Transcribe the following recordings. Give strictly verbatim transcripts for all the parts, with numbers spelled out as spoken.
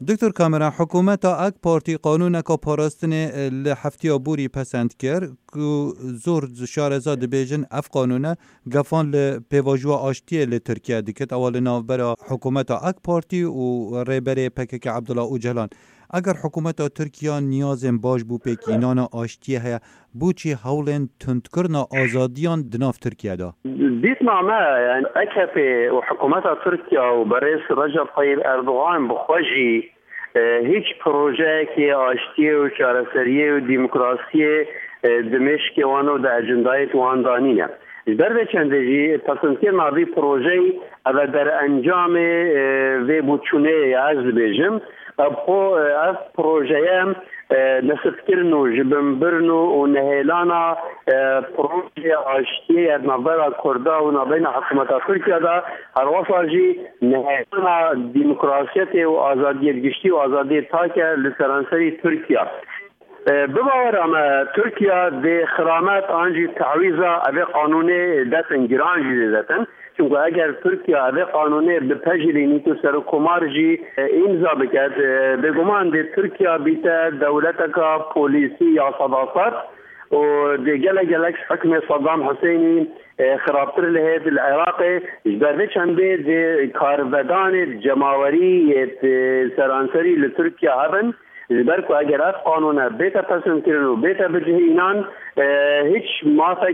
دکتر کامران حکومت اک پارتی قانون کا پاراستن لحفتی بوری پسند کرد که زور شارزاد بیجن اف قانونه گفان لپیواجو آشتی لترکیه دیکت اول نوبر حکومت اک پارتی و ریبری پکک عبدالله اوجلان. اگر حکومت ترکیه نیازم باش بو پیکینان آشتی های بوچی حولن تندکرنا آزادیان دناف ترکیه دا دیت نامه یعنی اکف و حکومت ترکیه و برئیس رجب طیب اردوغان بخواجی هیچ پروژه که آشتی و چارەسەری و دیموکراسی دمشق وانو دا اجندای توان دانینه در به چندجی تصنیف نابی پروژه او در انجام و بوچونه از بیجم ابخو از پروژه نسفتکرن و جبنبرن و نهیلانا پروژه آشتی از نظر کرده و نبین حکومت ترکیه دا هر وصاجی نهیلانا دیموکراسیت و آزادی گشتی و آزادی تاکه لسرانسری ترکیه بباورم ترکیه ده خرامت آنجی تعویزه اوه قانونه دستن گران جیده دستن چون اگر ترکیه اوه قانونه به پجرینی تو سر کمار جی امضا بکد به گمان ده ترکیه بیت دولت کا پولیسی یا صداقت و ده گله گلکس حکم صدام حسینی خرابتر لهید العراق جبرده چنده ده کارودان جماوری سرانسری لترکیه هبن برکو اگر از قانون بیتا پسند کردن و بیتا بجه اینان هیچ مافک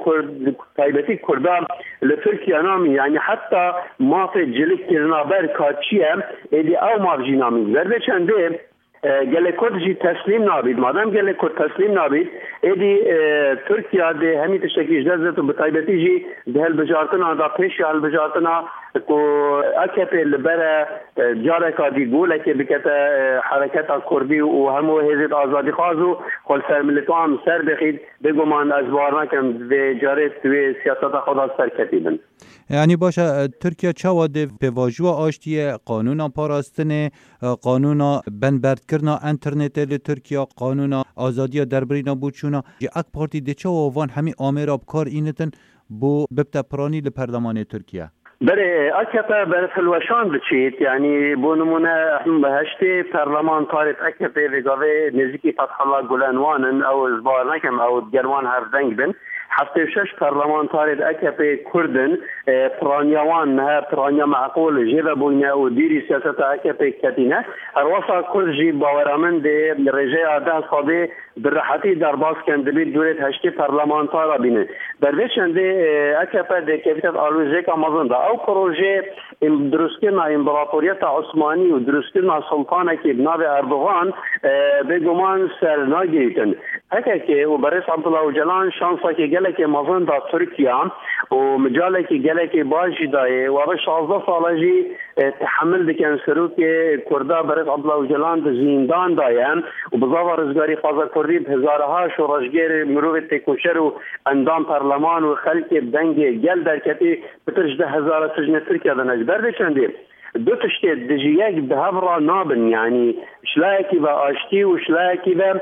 تایبتی کردان لترکیه نامی یعنی حتی مافک جلک کردن برکاتچیه ایدی او مافجی نامی برده چنده گله کرد جی تسلیم نابید مادام گله کرد تسلیم نابید ایدی ترکیه ده همی تشکیش دزد و بطایبتی جی ده هل بجارتنا دا پیش هل بجارتنا کو اکپ لبر جارکا دی گوله که بکت حرکت کردی و همو هزید آزادی خوازو خل سر ملتو هم سر بخید بگمان از بار نکم به جارت و سیاست خدا سر کتیبن. یعنی باشه ترکیه چوا ده پیواجو آشتی قانونا پاراستن قانونا بنبرد کرنا انترنت ل ترکیه قانونا آزادی دربرینا بوچونا اک پارتی ده چوا وان همی آمراب کار اینتن بو ببتا پرانی لپرلمان ترکیه بله اکتا بر فلوشان بچید یعنی بو نمونه بهشتی پرلمان تاریت اکتا وگاوه نزدیکی فتح الله گلنوانن او زبار نکم او گروان هر دنگ بن هفته شش پارلمان تاریت اکپ کردن پرانیوان نه پرانیا معقول جیب بوینه و دیری سیاست اکپ کتینه هر واسه کرد جی باورمند ده رجای آده صادی برحتی در باز کنده بید دورت هشتی پارلمان تارا بینه در چنده اکپ ده کفیت آلوزه که مازن ده او پروژه درستکرنا امپراتوریت عثمانی و درستکرنا سلطانه که بناب اردوغان به گمان سر ناگیتن هکه که و برای عبدالله اوجلان شانسا که گله که مازن دا ترکیه و مجاله که گله که باشی دایه و به شازده ساله جی تحمل دکن سرو که کرده برای عبدالله اوجلان ده زیندان دایه و بزاوه رزگاری خوازه کردی به هزارها شورشگر مروف تکوشر و اندام پارلمان و خلق دنگ گل در کتی بترش ده هزار سجن ترکیه ده نجبر ده چنده دو تشتی دجیگ به هفرا نابن یعنی شلایکی با آشتی و شلایکی با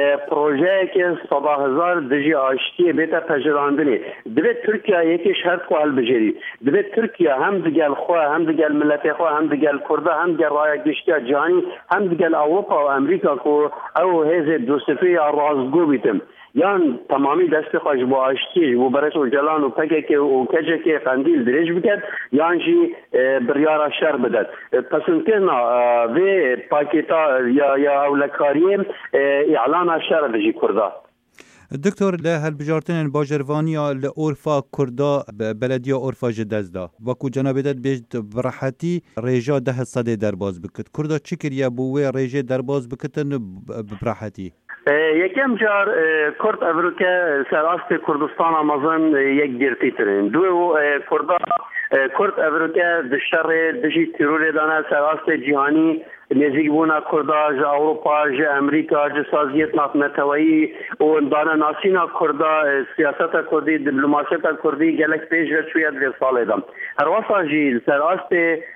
پروژه که صدا هزار دجی آشتی بیتا پجراندنی دوید ترکیه یکی شرط خواه بجری دوید ترکیه هم دگل خواه هم دگل ملت خواه هم دگل کرده هم دگل رای گشتی جهانی هم دگل اوروپا و امریکا که او هزه دوستفی رازگو بیتم یان تمامی دست خوش با آشتی و برس و جلان و پکه که و کجه که قندیل درش بکد یان جی بریار شر بدد پسند کرنا و پاکتا یا یا اولکاری اعلان شر بجی کرده دکتر له هالبجارتن باجروانیا لأورفا كردا بلدية أورفا جدزدا وكو جنابدت بيجد براحتي ريجا ده صدي درباز بكت كردا چكر يا بوه ريجا درباز بكتن براحتي یکم جار کرد افریقا سراست کردستان آمازن یک گرتی ترین دو کردا کرد افریقا دشتر دشی ترور دانه سراست جهانی نزدیک بونا کردا ج اروپا ج امریکا ج سازیت نتوایی و دانه ناسینا کردا سیاست کردی دیپلماسیت کردی گلک پیش و شویت به سال دام هر واسه جیل سراست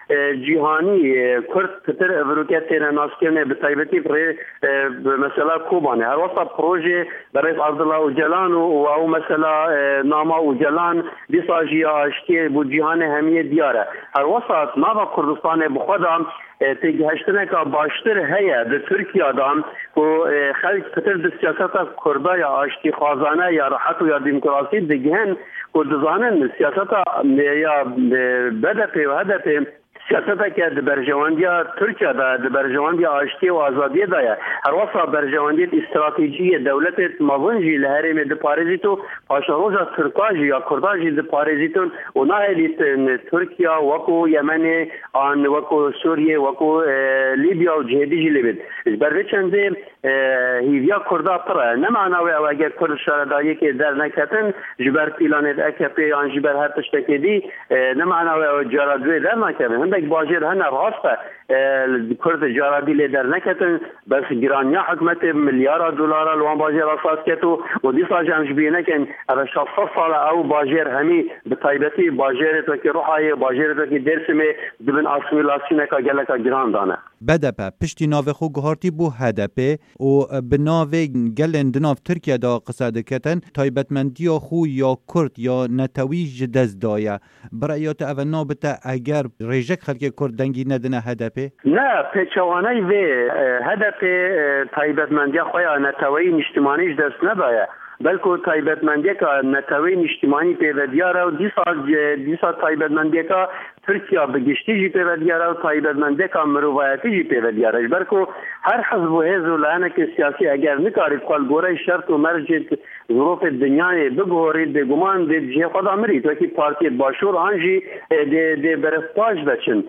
جهانی کرد تر افریقا تر ناسکن به تایبتی پر مثلا کوبانه هر واسه پروژه برای عبدالله اوجلان و او مثلا ناما اوجلان دیساجی آشتی بود جهان همیه دیاره هر واسه ناوا کردستان بخدا تگهشتنه که باشتر هیا در ترکیه دام و خلق فتر در سیاست کرده یا آشتی خوازانه یا راحت و یا دموکراسی دگهن و دزانن سیاست یا بدف و هدف سیاست که در برجواندی ترکیه دا در برجواندی آشتی و آزادی دایا هر وصا برجواندی استراتیجی دولت مازنجی لحرم در پارزیتو پاشاروزا ترکاجی یا کرداجی در پارزیتون و نایلیت ترکیه وکو یمن آن وکو سوریه وکو لیبیا و جهدی جی لبید برده چنده هیویا کردا پره نمعناوی او اگر کرد شاردایی که در نکتن جبر پیلانت اکپی آن جبر هر تشتکی دی نمعناوی او جارادوی در نکتن باجر هن راسته کرد جارادی لی در نکتن بس گرانیا حکمت ملیار دلار لوان باجر اساس کتو و دیسا جمج بینه کن او شخص سال او باجر همی به طیبتی باجر تو که روحای باجر تو که درسمه دبن اسمیلاسیونه که گلکا گران دانه بدپه پشتی ناوه خو گهارتی بو هدپه و به ناوه گلن دناف ترکیه دا قصاده کتن تایبتمندی خو یا کرد یا نتوی جدز دایه برایات اول نابته اگر ریجک خلک کرد دنگی ندنه هدپه؟ نه پیچوانه و هدف تایبتمندی خواه نتوی نشتمانیش دست ندایه بلکه تایبتمندی که نتوی نشتمانی پیودیاره و دیسا دیسا تایبتمندی که ترکیه بگشتی جی پیودیاره و تایبتمندی که مروایتی جی پیودیاره بلکه هر حزب و حزب و لعنک سیاسی اگر نکارید قال گوره شرط و مرجع ظروف دنیای بگورید به گمان دید جه خدا مرید وکی پارتی باشور آنجی دی برفتاج بچن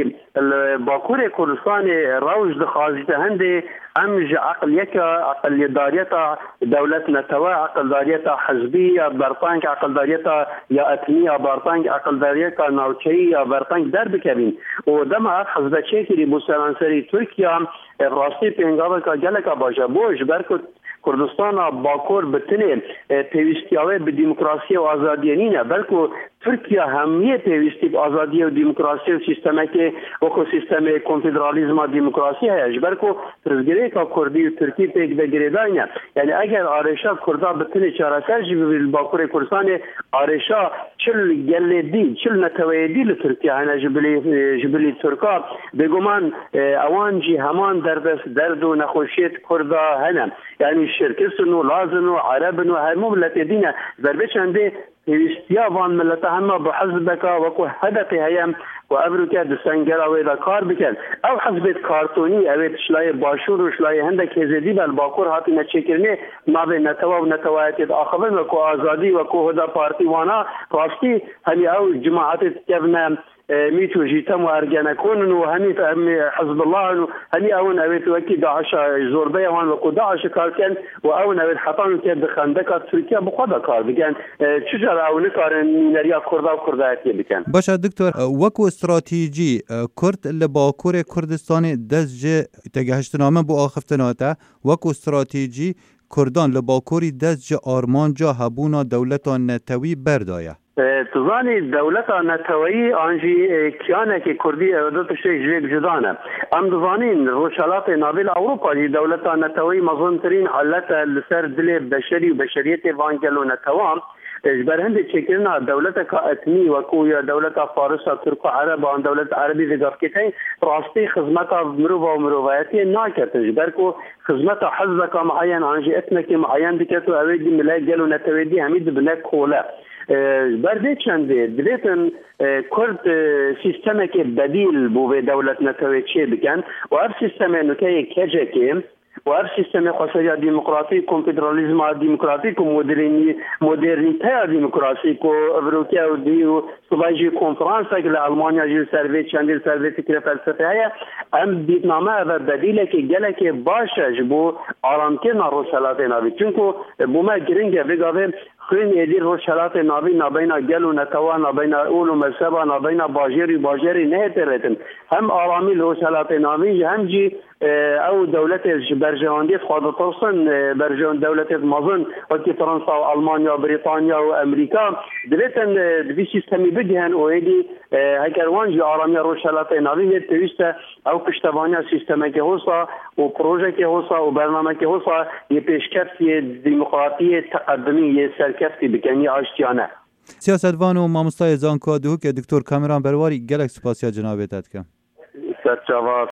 باکور کردستان روش دخوازیت هنده امج عقلیت عقلیداریت دولت نتوه عقلیداریت حزبی یا برطانک عقلیداریت یا اتنی یا برطانک عقلیداریت نوچهی یا برطانک در بکبین و دم حزب چیکی بوسرانسری ترکیه راستی پینگاوه که گلکا باشه بوش برکت کردستان باکور بتنه پیوستیاوه به دموکراسی و آزادی نینه بلکه ترکیه همیه پیوستی به آزادی و دموکراسی و سیستمه که وکو سیستم کنفدرالیزم و دموکراسی هست بلکه ترزگیره که کردی و ترکی پیک بگیره داینه یعنی اگر آرشا کردا بتنه چاره سر جی باکور کردستان آرشا چل گلدی چل نتویدی لترکیه هنه جبلی جبلی ترکا بگمان اوان جی همان درد درد و نخوشیت کردا هنه یعنی شرکستن و لازن و عربن و همه ملت دینه ضربه چنده پیوستیا وان ملت همه به حزب که وکو هدف هیم و ابرو که دستنگر اویدا کار بکن او حزب کارتونی اوید شلای باشور و شلای هندک هزدی بل باکور هاتی نچکرنه نابه نتوا و نتوایتید آخوان وکو آزادی وکو هدا پارتی وانا راستی همی او جماعت تکبنه میتو جیتم و ارگانه کنن و همی حزب الله همی اون اوید وکی داعش زوربه وان وکو داعش کار کن و اون اوید حطان که بخندکات ترکیه بخواد کار بکن چجور اون کار نریا کرده و کردایتی بکن باشه دکتر وکو استراتیجی کرد لباکور کردستان دزج تگهشتنامه بو آخفتناته وکو استراتیجی کردان لباکوری دزج آرمانجا هبونا دولتان نتوی بردایه تزانی دولت نتوی آنجی کیانه که کردی دو تشتی جویب جدانه ام دزانین روشالات نابل اروپا دی دولت نتوی مظنترین حالت لسر دل بشری و بشریت وانگل و نتوام اجبر هند چکرنا دولت کا اتنی وکو یا دولت فارس ترک عرب آن دولت عربی دگاه کتای راستی خدمت مرو و مروایتی ناکت اجبر کو خدمت حزب کا معین آنجی اتنکی معین بکت و اویدی ملای گل و نتویدی همید بنک کوله برده چنده دلیتن کرد سیستم که بدیل بو به دولت نتوی چه بکن و هر سیستم نکه کجه که و هر سیستم خاصه دموکراسی کنفدرالیسم دموکراتیک و مدرنی مدرنیته دموکراتیک و اروپا و دیو سوواجی کنفرانس که آلمانیا جل سرویت چندل سرویت فکر فلسفه ام بیتنامه و بدیله که گله که باشه جبو آرام کردن روشالات ناوی چونکو بو ما گرینگه بگاوه خیلی ادی روشالات ناوی نابینا گل و نتوا نابینا اول و مذهب نابینا باجری باجری نه ترتن هم آرامی روشالات ناوی هم جی او دولت برجواندی خود توسن برجوان دولت مازن وقتی فرانسه و آلمانیا و بریتانیا و امریکا دلیتن دوی سیستمی بگهن و ایدی هکروان جی آرامی روشالات ناوی تویسته او پشتوانی سیستمی که هوسا و پروژه که هوسا و برنامه که هوسا یه پیشکفتی دموکراتی تقدمی یه سرکفتی بکنی آشتیانه سیاستوان و مامستای زانکادو که دکتر کامران برواری گلک سپاسیا جنابیتت کم سرچاوا